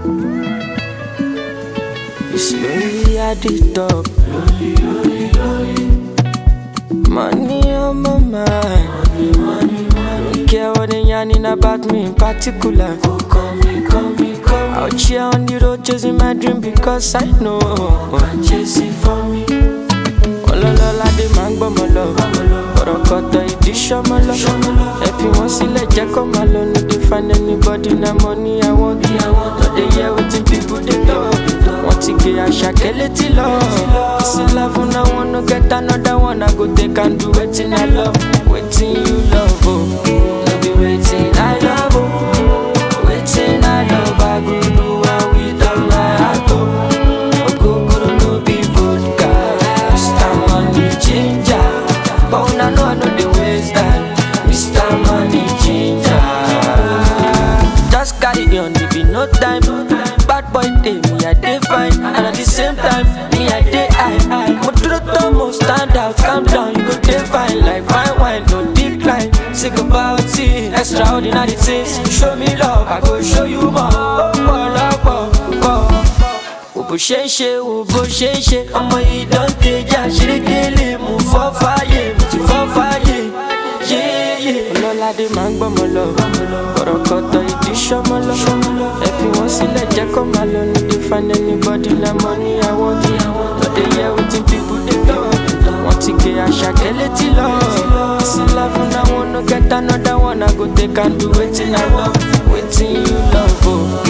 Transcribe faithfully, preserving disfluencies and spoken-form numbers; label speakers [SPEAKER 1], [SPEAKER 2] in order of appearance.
[SPEAKER 1] It's lonely at the top. Lonely, lonely, lonely. Money on my mind. Money, money, money. Don't care what they yarning about me in particular. Oh, call me, call me, call me. Out here on the road chasing my dream because I know I'm chasing for me. Ololola de máa ń gbọ́ mọ́ lọ. Ọ̀rọ̀ kọ̀tọ̀ ìdí ṣọ́mọ́ lọ. Ẹ fi wọ́n sílẹ̀ jẹ́ kó máa lọ. No dey find anybody na money I want. No dey hear wetin people dey talk. Wọ́n ti gé àṣàkẹ́ létí lọ. This love na one no get another one. I go take and do wetin I love. Wetin you love o. No be wetin I love o. Wetin I love I go do am with all my heart o. Ogogoro no be vodka. Mister Money Ginger. But una know I no dey waste time. Mister Money Ginger. Just carry on, there be no time. Bad boy day, me I dey fine. And at the same time, me I dey high high. Motoro tomo stand out, calm down, you go dey fine. Like fine wine, no decline. Sick about it, extraordinary things. Show me love, I go show you more. Oh, oh, oh, oh. Bó ṣe ń ṣe wo bó ṣe ń ṣe ọmọ yìí dán tẹjà ṣerékélé mú fọ́ fàyè mú ti fọ́ fàyè yéyé. Ọlọ́ládé máa ń gbọ́mọ lọ ọ̀rọ̀ kọ̀tọ̀ ìdí ṣọ́mọ lọ. Ẹ fi wọ́n sílẹ̀ jẹ́ kó máa lọ. No dey find anybody na money I want. No dey hear wetin people dey talk. Wọ́n ti gé àṣàkẹ́ létí lọ. This love na one no get another one. I go take and do wetin I love. Wetin you love o.